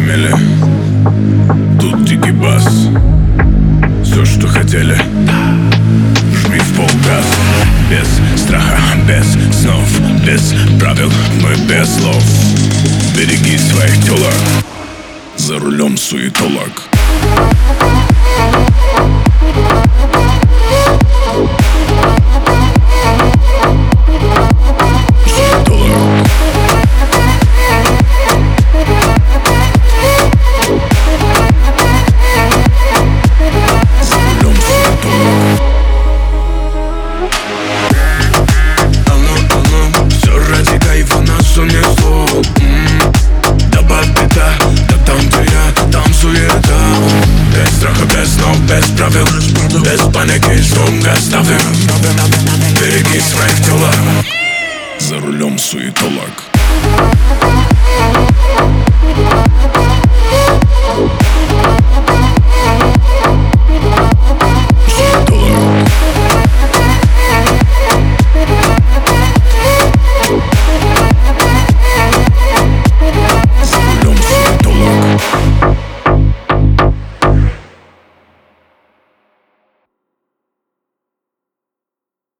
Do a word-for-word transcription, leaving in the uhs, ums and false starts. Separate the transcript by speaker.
Speaker 1: имели. Тут дикий бас. Все, что хотели, жми в полгаз. Без страха, без снов, без правил, мы без слов. Береги своих телок, за рулем суетолог. Без правил, без паники, сумка ставим. Береги своих телок, за рулем суетолог.